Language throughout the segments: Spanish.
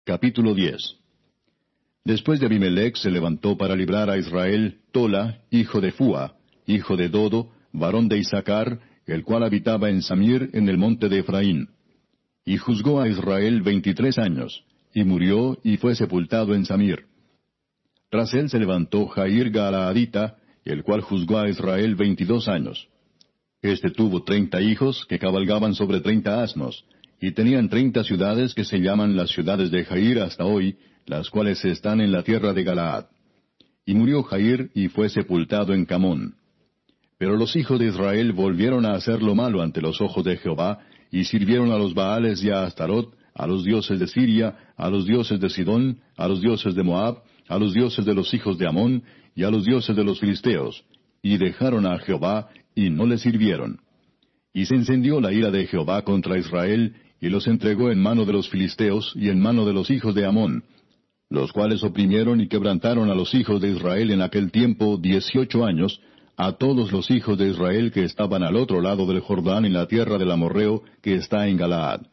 Capítulo 10. Después de Abimelech se levantó para librar a Israel Tola, hijo de Fua, hijo de Dodo, varón de Isaacar, el cual habitaba en Samir, en el monte de Efraín. Y juzgó a Israel 23 años, y murió y fue sepultado en Samir. Tras él se levantó Jair Galaadita, el cual juzgó a Israel 22 años. Este tuvo 30 hijos que cabalgaban sobre 30 asnos, y tenían 30 ciudades que se llaman las ciudades de Jair hasta hoy, las cuales están en la tierra de Galaad. Y murió Jair y fue sepultado en Camón. Pero los hijos de Israel volvieron a hacer lo malo ante los ojos de Jehová, y sirvieron a los Baales y a Astarot, a los dioses de Siria, a los dioses de Sidón, a los dioses de Moab, a los dioses de los hijos de Amón, y a los dioses de los filisteos, y dejaron a Jehová, y no le sirvieron. Y se encendió la ira de Jehová contra Israel, y los entregó en mano de los filisteos y en mano de los hijos de Amón, los cuales oprimieron y quebrantaron a los hijos de Israel en aquel tiempo 18 años, a todos los hijos de Israel que estaban al otro lado del Jordán en la tierra del amorreo que está en Galaad.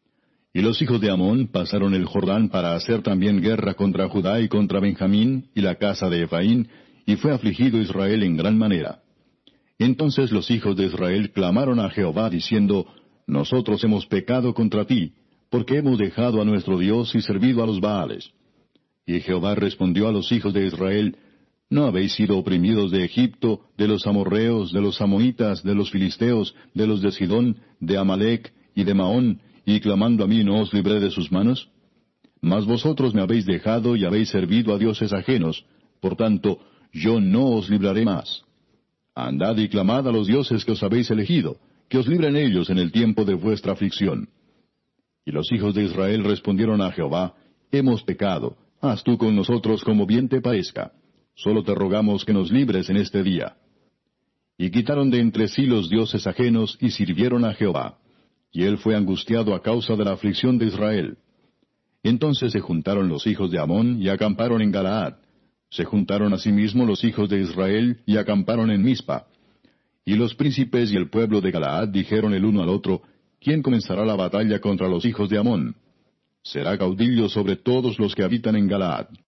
Y los hijos de Amón pasaron el Jordán para hacer también guerra contra Judá y contra Benjamín y la casa de Efraín, y fue afligido Israel en gran manera. Entonces los hijos de Israel clamaron a Jehová diciendo, Nosotros hemos pecado contra ti, porque hemos dejado a nuestro Dios y servido a los Baales. Y Jehová respondió a los hijos de Israel, ¿No habéis sido oprimidos de Egipto, de los amorreos, de los amonitas, de los filisteos, de los de Sidón, de Amalec y de Maón, y clamando a mí no os libré de sus manos? Mas vosotros me habéis dejado y habéis servido a dioses ajenos, por tanto, yo no os libraré más. Andad y clamad a los dioses que os habéis elegido, que os libren ellos en el tiempo de vuestra aflicción. Y los hijos de Israel respondieron a Jehová, Hemos pecado, haz tú con nosotros como bien te parezca. Solo te rogamos que nos libres en este día. Y quitaron de entre sí los dioses ajenos y sirvieron a Jehová. Y él fue angustiado a causa de la aflicción de Israel. Entonces se juntaron los hijos de Amón y acamparon en Galaad. Se juntaron asimismo los hijos de Israel y acamparon en Mizpa. Y los príncipes y el pueblo de Galaad dijeron el uno al otro, ¿Quién comenzará la batalla contra los hijos de Amón? Será caudillo sobre todos los que habitan en Galaad.